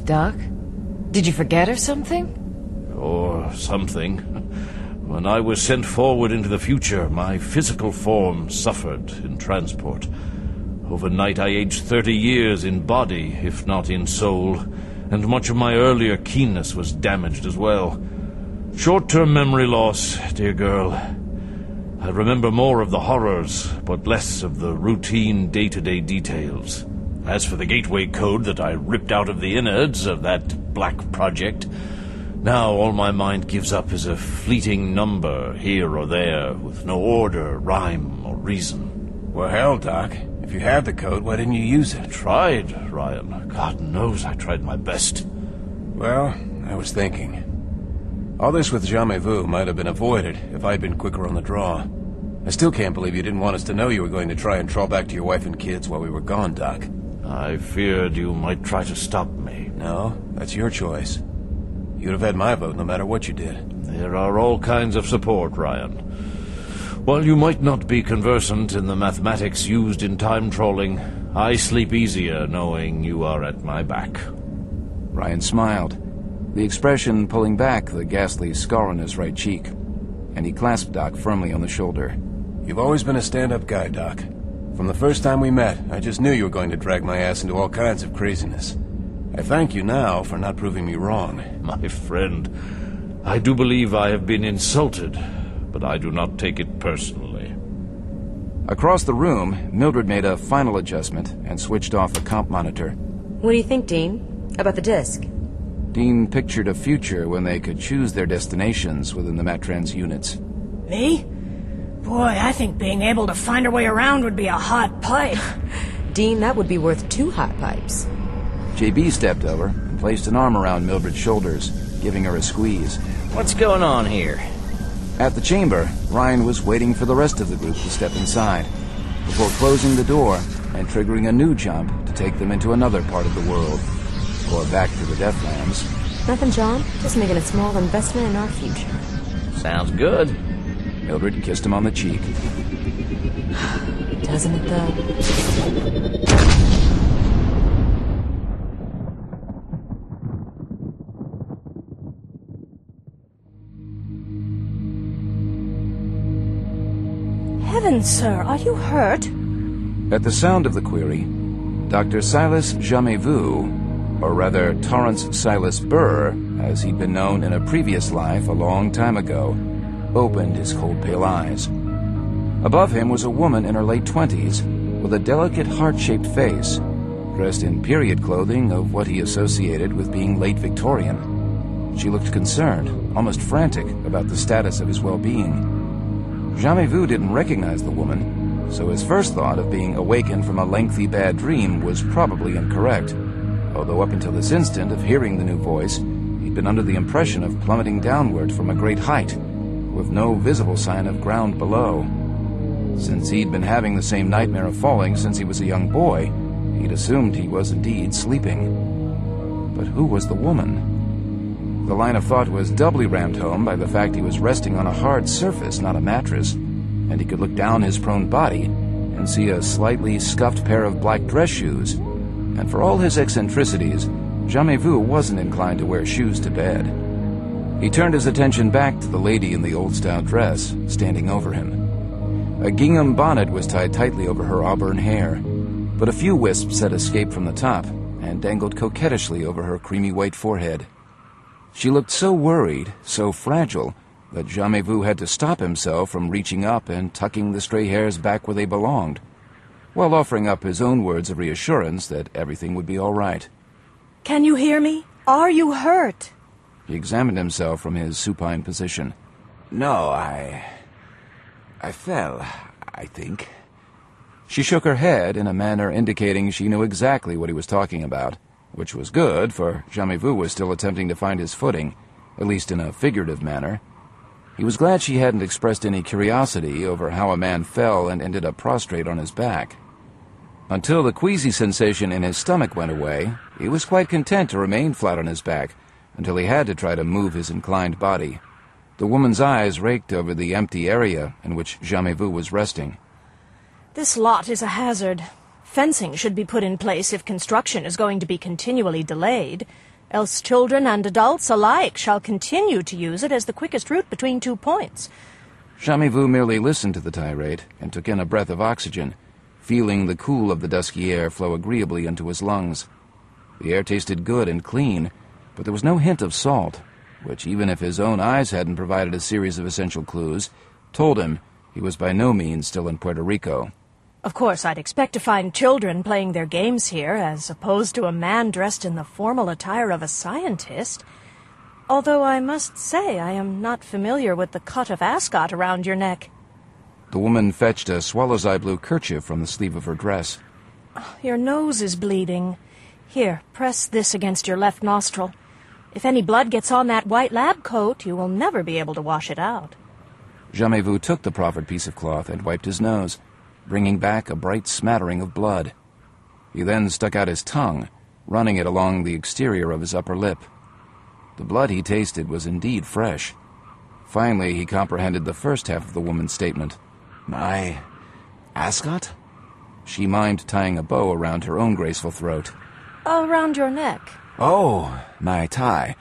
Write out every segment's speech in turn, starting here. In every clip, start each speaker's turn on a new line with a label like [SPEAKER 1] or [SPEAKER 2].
[SPEAKER 1] Doc? Did you forget or something?
[SPEAKER 2] Or something. When I was sent forward into the future, my physical form suffered in transport. Overnight I aged 30 years in body, if not in soul, and much of my earlier keenness was damaged as well. Short-term memory loss, dear girl. I remember more of the horrors, but less of the routine day-to-day details. As for the gateway code that I ripped out of the innards of that black project, now all my mind gives up is a fleeting number here or there, with no order, rhyme, or reason.
[SPEAKER 3] Well, hell, Doc. If you had the code, why didn't you use it?
[SPEAKER 2] I tried, Ryan. God knows I tried my best.
[SPEAKER 3] Well, I was thinking. All this with Jamais Vu might have been avoided if I'd been quicker on the draw. I still can't believe you didn't want us to know you were going to try and trawl back to your wife and kids while we were gone, Doc.
[SPEAKER 2] I feared you might try to stop me.
[SPEAKER 3] No, that's your choice. You'd have had my vote no matter what you did.
[SPEAKER 2] There are all kinds of support, Ryan. While you might not be conversant in the mathematics used in time trolling, I sleep easier knowing you are at my back.
[SPEAKER 4] Ryan smiled, the expression pulling back the ghastly scar on his right cheek, and he clasped Doc firmly on the shoulder.
[SPEAKER 3] You've always been a stand-up guy, Doc. From the first time we met, I just knew you were going to drag my ass into all kinds of craziness. I thank you now for not proving me wrong.
[SPEAKER 2] My friend, I do believe I have been insulted, but I do not take it personally.
[SPEAKER 4] Across the room, Mildred made a final adjustment and switched off the comp monitor.
[SPEAKER 1] What do you think, Dean? About the disc?
[SPEAKER 4] Dean pictured a future when they could choose their destinations within the Matrans units.
[SPEAKER 5] Me? Boy, I think being able to find our way around would be a hot pipe.
[SPEAKER 1] Dean, that would be worth 2 hot pipes.
[SPEAKER 4] JB stepped over and placed an arm around Mildred's shoulders, giving her a squeeze.
[SPEAKER 6] What's going on here?
[SPEAKER 4] At the chamber, Ryan was waiting for the rest of the group to step inside, before closing the door and triggering a new jump to take them into another part of the world, or back to the Deathlands.
[SPEAKER 1] Nothing, John. Just making a small investment in our future.
[SPEAKER 6] Sounds good.
[SPEAKER 4] Mildred kissed him on the cheek.
[SPEAKER 1] Doesn't it, though?
[SPEAKER 5] Heavens, sir, are you hurt?
[SPEAKER 4] At the sound of the query, Dr. Silas Jamais Vu, or rather Torrance Silas Burr, as he'd been known in a previous life a long time ago, opened his cold pale eyes. Above him was a woman in her late 20s, with a delicate heart-shaped face, dressed in period clothing of what he associated with being late Victorian. She looked concerned, almost frantic, about the status of his well-being. Jamais Vu didn't recognize the woman, so his first thought of being awakened from a lengthy bad dream was probably incorrect, although up until this instant of hearing the new voice, he'd been under the impression of plummeting downward from a great height, with no visible sign of ground below. Since he'd been having the same nightmare of falling since he was a young boy, he'd assumed he was indeed sleeping. But who was the woman? The line of thought was doubly rammed home by the fact he was resting on a hard surface, not a mattress, and he could look down his prone body and see a slightly scuffed pair of black dress shoes. And for all his eccentricities, Jamais Vu wasn't inclined to wear shoes to bed. He turned his attention back to the lady in the old-style dress, standing over him. A gingham bonnet was tied tightly over her auburn hair, but a few wisps had escaped from the top and dangled coquettishly over her creamy white forehead. She looked so worried, so fragile, that Jamais Vu had to stop himself from reaching up and tucking the stray hairs back where they belonged, while offering up his own words of reassurance that everything would be all right.
[SPEAKER 5] Can you hear me? Are you hurt?
[SPEAKER 4] He examined himself from his supine position.
[SPEAKER 3] No, I fell, I think.
[SPEAKER 4] She shook her head in a manner indicating she knew exactly what he was talking about, which was good, for Jamais Vu was still attempting to find his footing, at least in a figurative manner. He was glad she hadn't expressed any curiosity over how a man fell and ended up prostrate on his back. Until the queasy sensation in his stomach went away, he was quite content to remain flat on his back, until he had to try to move his inclined body. The woman's eyes raked over the empty area in which Jamais Vu was resting.
[SPEAKER 5] This lot is a hazard. Fencing should be put in place if construction is going to be continually delayed. else children and adults alike shall continue to use it as the quickest route between 2 points.
[SPEAKER 4] Jamais Vu merely listened to the tirade and took in a breath of oxygen, feeling the cool of the dusky air flow agreeably into his lungs. The air tasted good and clean, but there was no hint of salt, which, even if his own eyes hadn't provided a series of essential clues, told him he was by no means still in Puerto Rico.
[SPEAKER 5] Of course, I'd expect to find children playing their games here, as opposed to a man dressed in the formal attire of a scientist. Although I must say I am not familiar with the cut of ascot around your neck.
[SPEAKER 4] The woman fetched a swallow's eye blue kerchief from the sleeve of her dress.
[SPEAKER 5] Your nose is bleeding. Here, press this against your left nostril. If any blood gets on that white lab coat, you will never be able to wash it out.
[SPEAKER 4] Jamais Vu took the proffered piece of cloth and wiped his nose, bringing back a bright smattering of blood. He then stuck out his tongue, running it along the exterior of his upper lip. The blood he tasted was indeed fresh. Finally, he comprehended the first half of the woman's statement.
[SPEAKER 3] My ascot?
[SPEAKER 4] She mimed tying a bow around her own graceful throat.
[SPEAKER 5] Around your neck.
[SPEAKER 3] Oh, my tie.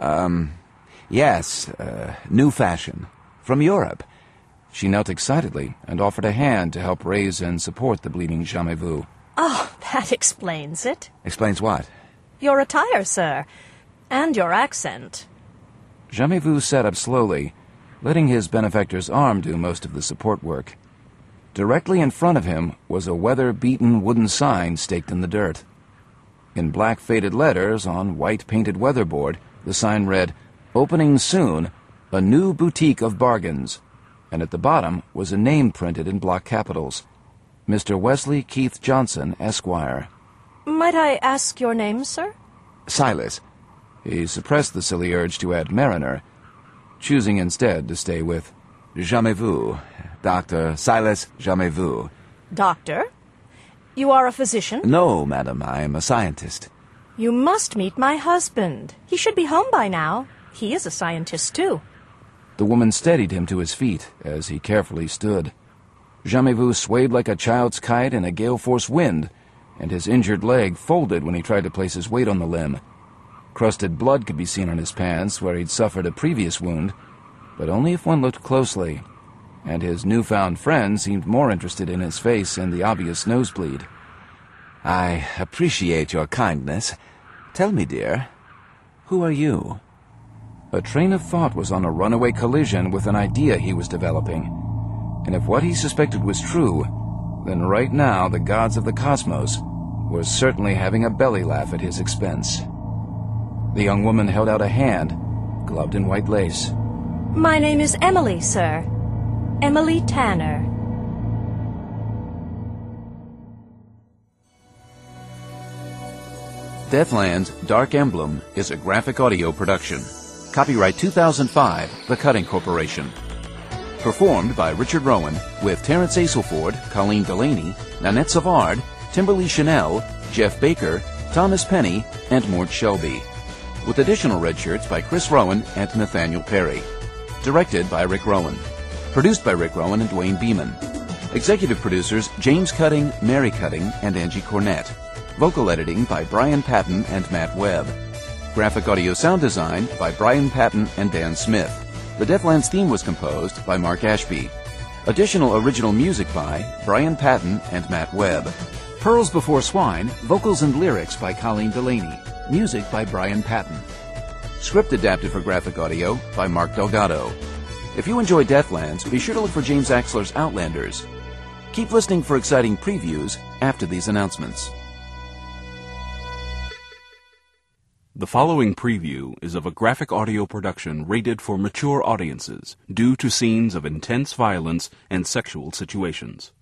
[SPEAKER 3] Yes, new fashion. From Europe.
[SPEAKER 4] She knelt excitedly and offered a hand to help raise and support the bleeding Jamais Vu.
[SPEAKER 5] Oh, that explains it.
[SPEAKER 3] Explains what?
[SPEAKER 5] Your attire, sir. And your accent.
[SPEAKER 4] Jamais Vu sat up slowly, letting his benefactor's arm do most of the support work. Directly in front of him was a weather-beaten wooden sign staked in the dirt. In black faded letters on white painted weatherboard, the sign read, "Opening soon, a new boutique of bargains," and at the bottom was a name printed in block capitals, Mr. Wesley Keith Johnson, Esquire.
[SPEAKER 5] Might I ask your name, sir?
[SPEAKER 3] Silas.
[SPEAKER 4] He suppressed the silly urge to add Mariner, choosing instead to stay with
[SPEAKER 3] Jamais Vu. Dr. Silas Jamais Vu.
[SPEAKER 5] Doctor? You are a physician?
[SPEAKER 3] No, madam, I am a scientist.
[SPEAKER 5] You must meet my husband. He should be home by now. He is a scientist, too.
[SPEAKER 4] The woman steadied him to his feet as he carefully stood. Jamais Vu swayed like a child's kite in a gale-force wind, and his injured leg folded when he tried to place his weight on the limb. Crusted blood could be seen on his pants where he'd suffered a previous wound, but only if one looked closely, and his newfound friend seemed more interested in his face and the obvious nosebleed.
[SPEAKER 3] I appreciate your kindness. Tell me, dear, who are you?
[SPEAKER 4] A train of thought was on a runaway collision with an idea he was developing, and if what he suspected was true, then right now the gods of the cosmos were certainly having a belly laugh at his expense. The young woman held out a hand, gloved in white lace.
[SPEAKER 5] My name is Emily, sir. Emily Tanner.
[SPEAKER 4] Deathland's Dark Emblem is a graphic audio production. Copyright 2005, The Cutting Corporation. Performed by Richard Rowan, with Terrence Aselford, Colleen Delaney, Nanette Savard, Timberly Chanel, Jeff Baker, Thomas Penny, and Mort Shelby. With additional red shirts by Chris Rowan and Nathaniel Perry. Directed by Rick Rowan. Produced by Rick Rowan and Dwayne Beeman. Executive producers James Cutting, Mary Cutting, and Angie Cornett. Vocal editing by Brian Patton and Matt Webb. Graphic audio sound design by Brian Patton and Dan Smith. The Deathlands theme was composed by Mark Ashby. Additional original music by Brian Patton and Matt Webb. Pearls Before Swine, vocals and lyrics by Colleen Delaney. Music by Brian Patton. Script adapted for graphic audio by Mark Delgado. If you enjoy Deathlands, be sure to look for James Axler's Outlanders. Keep listening for exciting previews after these announcements.
[SPEAKER 7] The following preview is of a graphic audio production rated for mature audiences due to scenes of intense violence and sexual situations.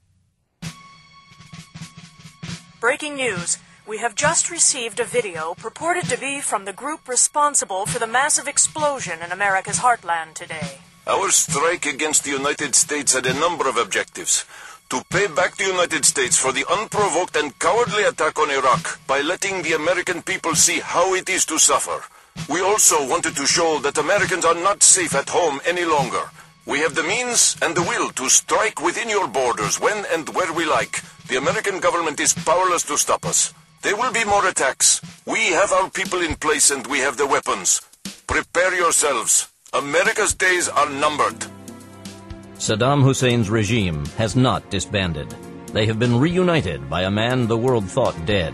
[SPEAKER 5] Breaking news. We have just received a video purported to be from the group responsible for the massive explosion in America's heartland today.
[SPEAKER 8] Our strike against the United States had a number of objectives. To pay back the United States for the unprovoked and cowardly attack on Iraq by letting the American people see how it is to suffer. We also wanted to show that Americans are not safe at home any longer. We have the means and the will to strike within your borders when and where we like. The American government is powerless to stop us. There will be more attacks. We have our people in place and we have the weapons. Prepare yourselves. America's days are numbered.
[SPEAKER 6] Saddam Hussein's regime has not disbanded. They have been reunited by a man the world thought dead.